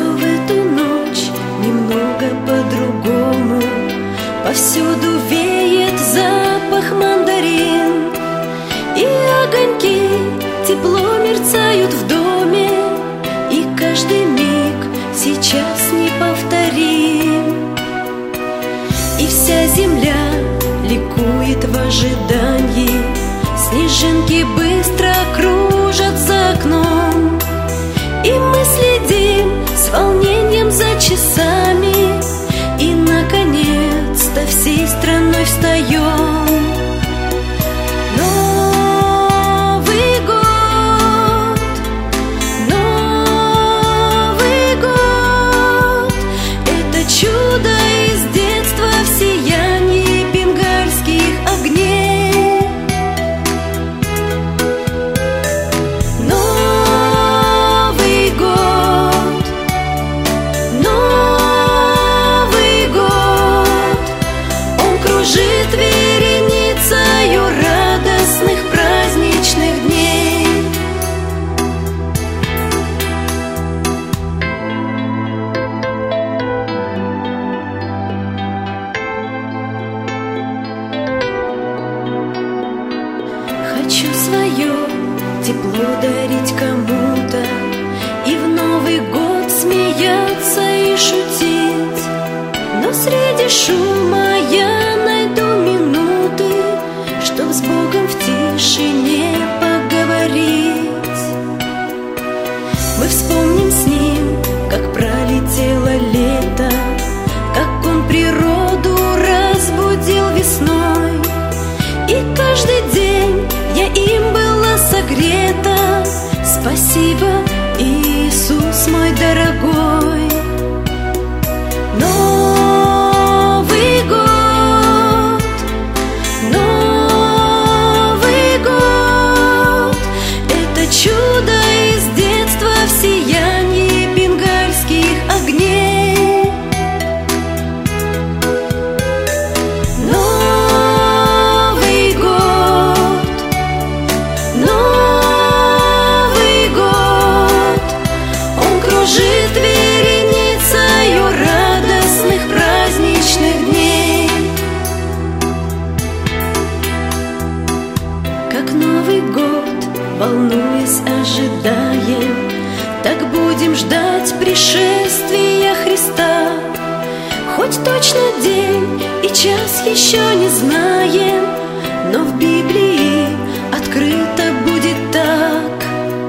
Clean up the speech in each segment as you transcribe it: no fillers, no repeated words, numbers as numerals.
в эту ночь немного по-другому. Повсюду веет запах мандарин, и огоньки тепло мерцают в доме, и каждый миг сейчас неповторим. И вся земля ликует в ожидании, снежинки быстро кружат за окном, и мы следим с волнением за часами, и наконец-то всей страной встаем. Новый год, Новый год, это чудо из детства в сиянии бенгальских огней. Новый год, Новый год, он кружит вереницею радостных праздничных дней. Хочу свое тепло дарить кому-то, и в Новый год смеяться и шутить. Но среди шума я найду минуты, чтоб с Богом в тишине поговорить. Мы вспомним с Ним, как пролетело лето, как Он природу разбудил весной, и каждый день я им была согрета. Спасибо, Иисус мой дорогой. Новый год, Новый год, это чудо из детства в сиянии бенгальских огней. Новый год, Новый год, он кружит вереницею радостных праздничных дней. Как Новый год, волнуясь, ожидаем, так будем ждать пришествия Христа. Хоть точно день и час еще не знаем, но в Библии открыто будет так.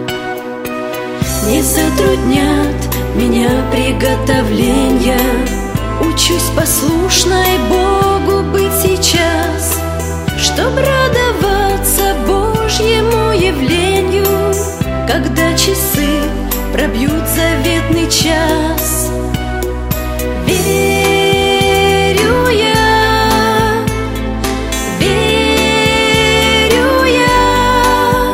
Не затруднят меня приготовления, учусь послушной Богу быть сейчас, чтоб радоваться Божьему явлению, когда часы пробьют заветный час. Верю я,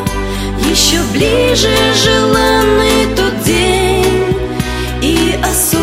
еще ближе желанный тот день, и особенно